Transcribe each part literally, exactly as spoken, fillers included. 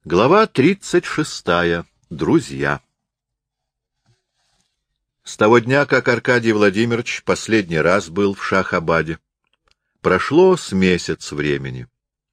Глава тридцать шестая. Друзья. С того дня, как Аркадий Владимирович последний раз был в Шах-Абаде, прошло с месяц времени.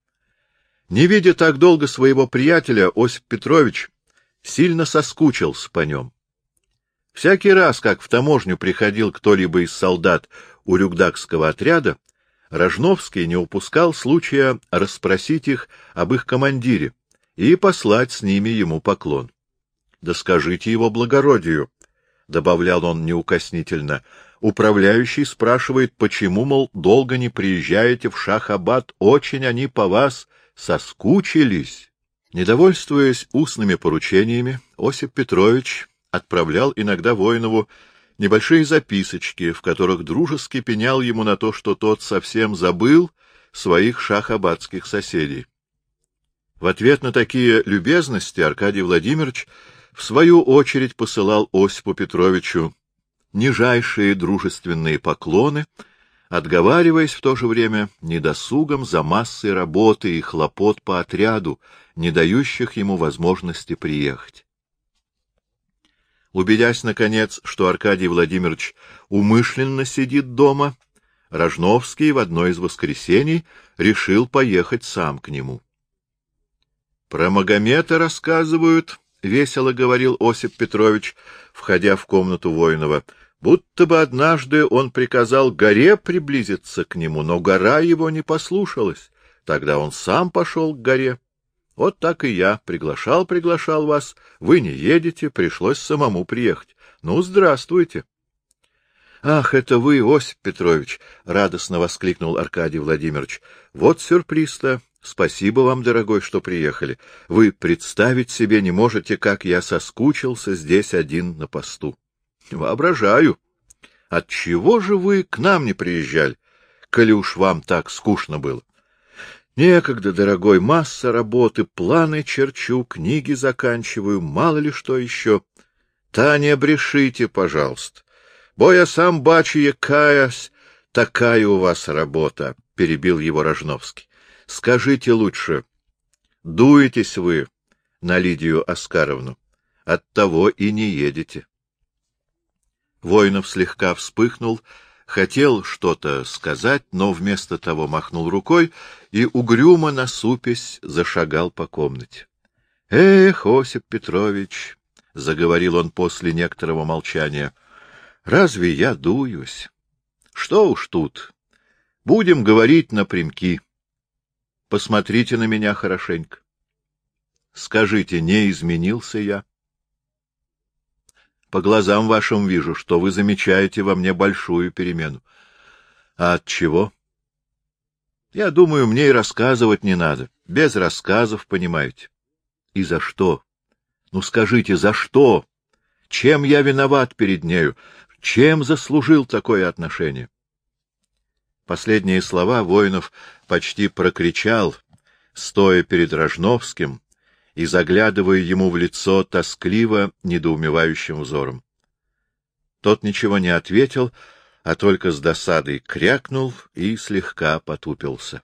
Не видя так долго своего приятеля, Осип Петрович сильно соскучился по нем. Всякий раз, как в таможню приходил кто-либо из солдат урюкдакского отряда, Рожновский не упускал случая расспросить их об их командире и послать с ними ему поклон. — Да скажите его благородию, — добавлял он неукоснительно, — управляющий спрашивает, почему, мол, долго не приезжаете в Шах-Абад, очень они по вас соскучились. Недовольствуясь устными поручениями, Осип Петрович отправлял иногда Воинову небольшие записочки, в которых дружески пенял ему на то, что тот совсем забыл своих шах-абадских соседей. В ответ на такие любезности Аркадий Владимирович в свою очередь посылал Осипу Петровичу нижайшие дружественные поклоны, отговариваясь в то же время недосугом за массой работы и хлопот по отряду, не дающих ему возможности приехать. Убедясь, наконец, что Аркадий Владимирович умышленно сидит дома, Рожновский в одно из воскресений решил поехать сам к нему. — Про Магомета рассказывают, — весело говорил Осип Петрович, входя в комнату Воинова, — будто бы однажды он приказал горе приблизиться к нему, но гора его не послушалась. Тогда он сам пошел к горе. Вот так и я. Приглашал, приглашал вас. Вы не едете, пришлось самому приехать. Ну, здравствуйте. — Ах, это вы, Осип Петрович! — радостно воскликнул Аркадий Владимирович. — Вот сюрприз-то! Спасибо вам, дорогой, что приехали. Вы представить себе не можете, как я соскучился здесь один на посту. — Воображаю. Отчего же вы к нам не приезжали, коли уж вам так скучно было? — Некогда, дорогой, масса работы, планы черчу, книги заканчиваю, мало ли что еще. — Та не брешите, пожалуйста. Бо я сам бачу, якаясь, такая у вас работа, — перебил его Рожновский. — Скажите лучше, дуетесь вы на Лидию Оскаровну? Оттого и не едете. Воинов слегка вспыхнул, хотел что-то сказать, но вместо того махнул рукой и, угрюмо насупясь, зашагал по комнате. — Эх, Осип Петрович, — заговорил он после некоторого молчания, — разве я дуюсь? Что уж тут, будем говорить напрямки. Посмотрите на меня хорошенько. Скажите, не изменился я? По глазам вашим вижу, что вы замечаете во мне большую перемену. А от чего? Я думаю, мне и рассказывать не надо. Без рассказов, понимаете. И за что? Ну, скажите, за что? Чем я виноват перед нею? Чем заслужил такое отношение? Последние слова Воинов почти прокричал, стоя перед Рожновским и заглядывая ему в лицо тоскливо недоумевающим взором. Тот ничего не ответил, а только с досадой крякнул и слегка потупился.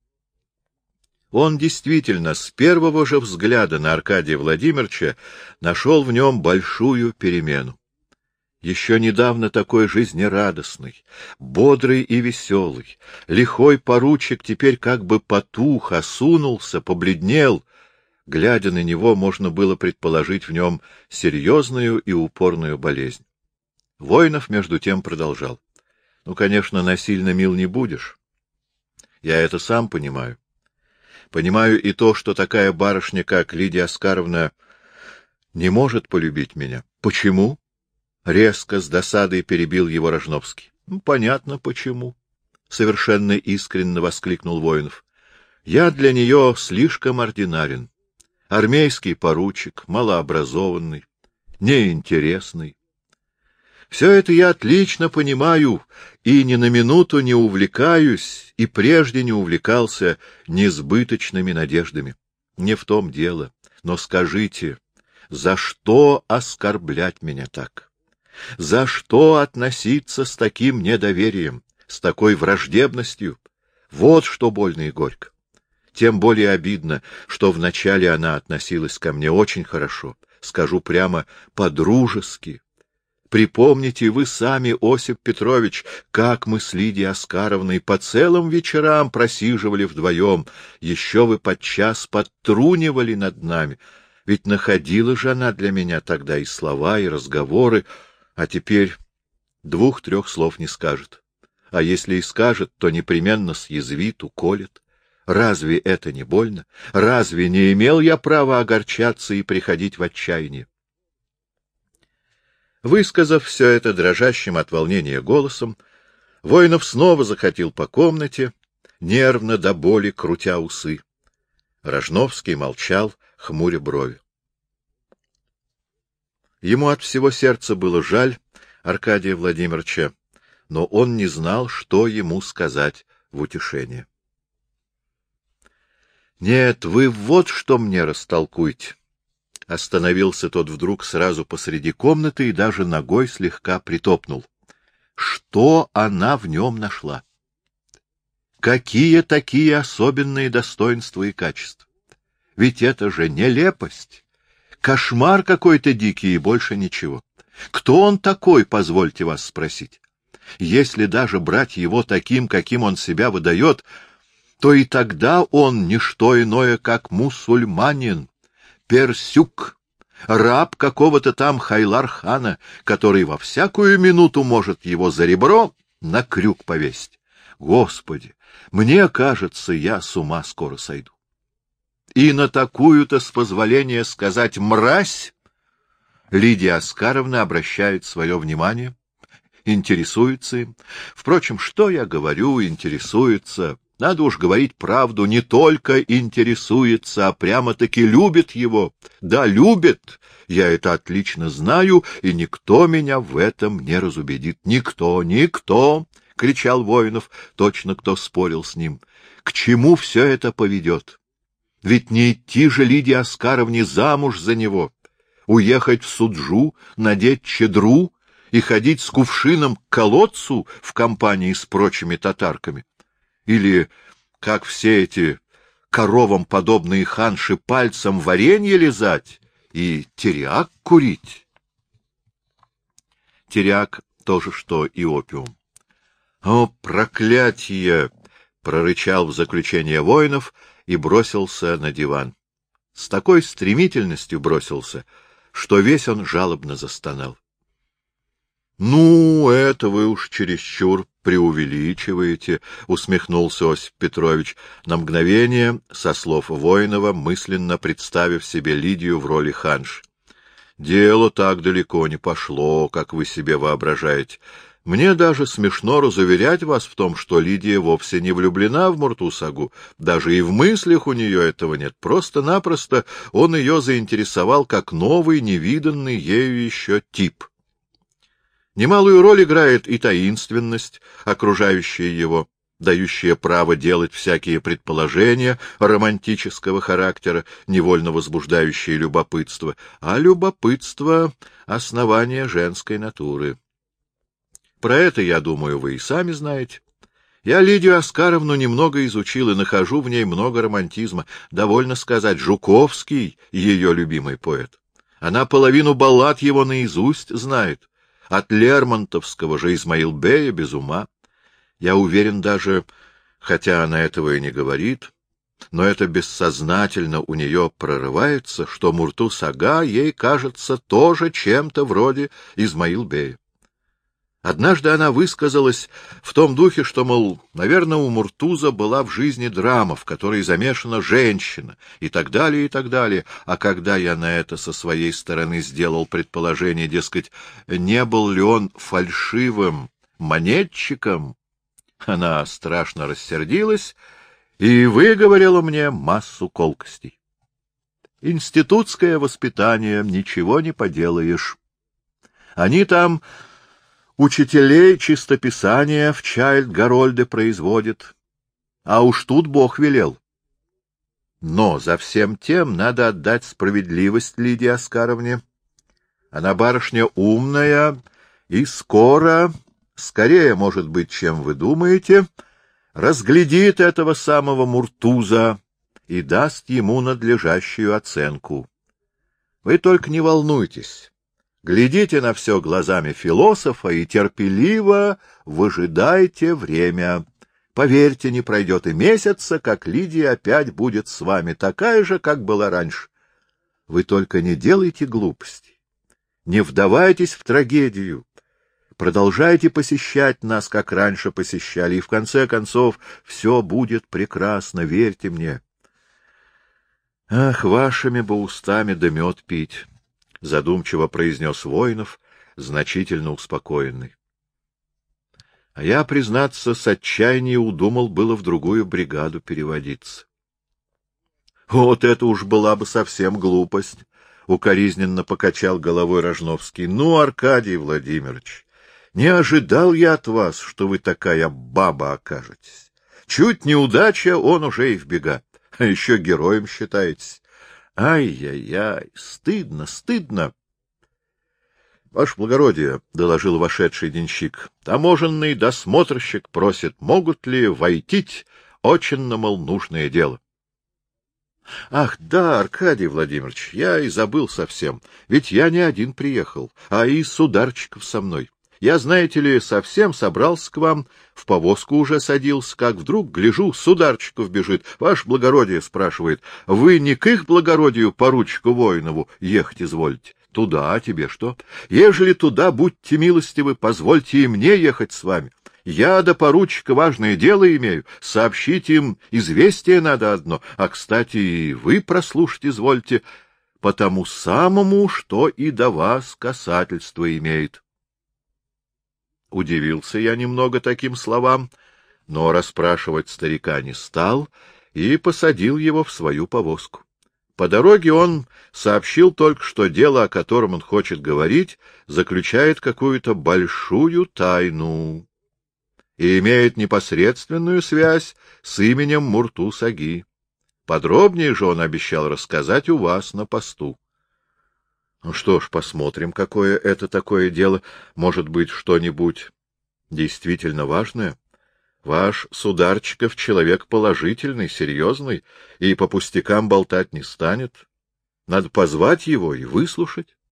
Он действительно с первого же взгляда на Аркадия Владимировича нашел в нем большую перемену. Еще недавно такой жизнерадостный, бодрый и веселый, лихой поручик теперь как бы потух, осунулся, побледнел. Глядя на него, можно было предположить в нем серьезную и упорную болезнь. Воинов, между тем, продолжал. — Ну, конечно, насильно мил не будешь. Я это сам понимаю. Понимаю и то, что такая барышня, как Лидия Оскаровна, не может полюбить меня. — Почему? — резко, с досадой перебил его Рожновский. — Ну, понятно, почему. — совершенно искренне воскликнул Воинов. — Я для нее слишком ординарен. Армейский поручик, малообразованный, неинтересный. Все это я отлично понимаю и ни на минуту не увлекаюсь, и прежде не увлекался несбыточными надеждами. Не в том дело. Но скажите, за что оскорблять меня так? За что относиться с таким недоверием, с такой враждебностью? Вот что больно и горько. Тем более обидно, что вначале она относилась ко мне очень хорошо, скажу прямо, по-дружески. Припомните вы сами, Осип Петрович, как мы с Лидией Оскаровной по целым вечерам просиживали вдвоем, еще вы подчас подтрунивали над нами. Ведь находила же она для меня тогда и слова, и разговоры, а теперь двух-трех слов не скажет. А если и скажет, то непременно съязвит, уколет. Разве это не больно? Разве не имел я права огорчаться и приходить в отчаяние? Высказав все это дрожащим от волнения голосом, Воинов снова захотел по комнате, нервно до боли крутя усы. Рожновский молчал, хмуря брови. Ему от всего сердца было жаль Аркадия Владимировича, но он не знал, что ему сказать в утешение. — Нет, вы вот что мне растолкуйте. Остановился тот вдруг сразу посреди комнаты и даже ногой слегка притопнул. Что она в нем нашла? Какие такие особенные достоинства и качества? Ведь это же нелепость, кошмар какой-то дикий и больше ничего. Кто он такой, позвольте вас спросить? Если даже брать его таким, каким он себя выдает, то и тогда он не что иное, как мусульманин, персюк, раб какого-то там Хайлар-хана, который во всякую минуту может его за ребро на крюк повесить. Господи, мне кажется, я с ума скоро сойду. И на такую-то, с позволения сказать, мразь Лидия Оскаровна обращает свое внимание, интересуется им. Впрочем, что я говорю, интересуется? Надо уж говорить правду, не только интересуется, а прямо-таки любит его. Да, любит, я это отлично знаю, и никто меня в этом не разубедит. Никто, никто, — кричал Воинов, точно кто спорил с ним. К чему все это поведет? Ведь не идти же Лидии Оскаровне замуж за него, уехать в Суджу, надеть чадру и ходить с кувшином к колодцу в компании с прочими татарками. Или, как все эти коровам подобные ханши, пальцем варенье лизать и тиряк курить. Тиряк — то же, что и опиум. — О, проклятие! — прорычал в заключение Воинов и бросился на диван. С такой стремительностью бросился, что весь он жалобно застонал. — Ну, это вы уж чересчур преувеличиваете, — усмехнулся Осип Петрович, на мгновение, со слов Воинова, мысленно представив себе Лидию в роли ханши. — Дело так далеко не пошло, как вы себе воображаете. Мне даже смешно разуверять вас в том, что Лидия вовсе не влюблена в Мурту-Сагу. Даже и в мыслях у нее этого нет. Просто-напросто он ее заинтересовал как новый, невиданный ею еще тип. Немалую роль играет и таинственность, окружающая его, дающая право делать всякие предположения романтического характера, невольно возбуждающие любопытство, а любопытство — основание женской натуры. Про это, я думаю, вы и сами знаете. Я Лидию Оскаровну немного изучил и нахожу в ней много романтизма. Довольно сказать, Жуковский — ее любимый поэт. Она половину баллад его наизусть знает. От Лермонтовского же Исмаил-бея без ума. Я уверен даже, хотя она этого и не говорит, но это бессознательно у нее прорывается, что Мурту-Сага ей кажется тоже чем-то вроде Исмаил-бея. Однажды она высказалась в том духе, что, мол, наверное, у Муртуза была в жизни драма, в которой замешана женщина, и так далее, и так далее. А когда я на это со своей стороны сделал предположение, дескать, не был ли он фальшивым монетчиком, она страшно рассердилась и выговорила мне массу колкостей. Институтское воспитание, ничего не поделаешь. Они там учителей чистописания в Чайльд-Гарольде производят, а уж тут Бог велел. Но за всем тем надо отдать справедливость Лидии Оскаровне. Она барышня умная и скоро, скорее, может быть, чем вы думаете, разглядит этого самого Муртуза и даст ему надлежащую оценку. Вы только не волнуйтесь. Глядите на все глазами философа и терпеливо выжидайте время. Поверьте, не пройдет и месяца, как Лидия опять будет с вами такая же, как была раньше. Вы только не делайте глупостей, не вдавайтесь в трагедию, продолжайте посещать нас, как раньше посещали, и в конце концов все будет прекрасно, верьте мне. Ах, вашими бы устами да мед пить! — задумчиво произнес Воинов, значительно успокоенный. А я, признаться, с отчаяния удумал было в другую бригаду переводиться. — Вот это уж была бы совсем глупость! — укоризненно покачал головой Рожновский. — Ну, Аркадий Владимирович, не ожидал я от вас, что вы такая баба окажетесь. Чуть неудача, он уже и в бега. А еще героем считаетесь. Ай-яй-яй, стыдно, стыдно. — Ваше благородие, — доложил вошедший денщик, — таможенный досмотрщик просит, могут ли войтить очень, мол, нужное дело. — Ах, да, Аркадий Владимирович, я и забыл совсем, ведь я не один приехал, а и сударчиков со мной. Я, знаете ли, совсем собрался к вам, в повозку уже садился, как вдруг, гляжу, сударчиков бежит. Ваше благородие спрашивает, вы не к их благородию поручику Воинову ехать изволите? Туда, а тебе что? Ежели туда, будьте милостивы, позвольте и мне ехать с вами. Я до поручика важное дело имею, сообщить им известие надо одно, а, кстати, и вы прослушать извольте, по тому самому, что и до вас касательство имеет. Удивился я немного таким словам, но расспрашивать старика не стал и посадил его в свою повозку. По дороге он сообщил только, что дело, о котором он хочет говорить, заключает какую-то большую тайну и имеет непосредственную связь с именем Муртуз-аги. Подробнее же он обещал рассказать у вас на посту. Ну что ж, посмотрим, какое это такое дело. Может быть, что-нибудь действительно важное? Ваш Сударчиков человек положительный, серьезный, и по пустякам болтать не станет. Надо позвать его и выслушать.